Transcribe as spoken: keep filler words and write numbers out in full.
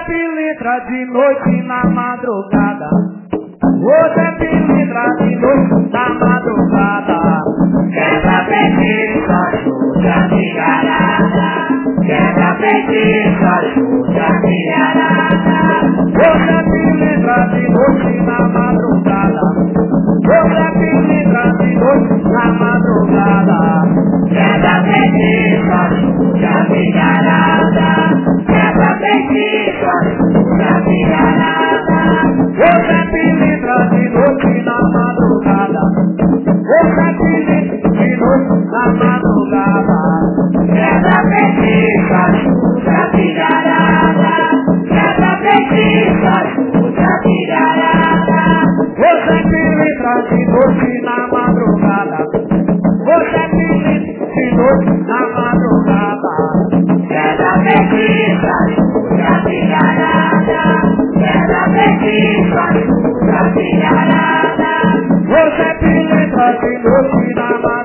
pilintra de noite na madrugada. Hoje é pilintra de noite na madrugada. Quebra peito, ajuda a filharada. Quebra peito, ajuda a filharada. Hoje é pilintra de noite na madrugada. Hoje é pilintra de noite na madrugada. Quebra peito, ajuda a filharada. Quebra peito, ajuda a filharada. Hoje é pilintra de noite na madrugada. Hoje é pilintra de noite na madrugada. Quebra peito, ajuda a filharada. Quebra peito, ajuda a filharada. Hoje é pilintra de noite na madrugada. Hoje é pilintra de noite na madrugada. Quebra peito, ajuda a filharada. Quebra peito, ajuda a filharada. Hoje é pilintra de noite na madrugada.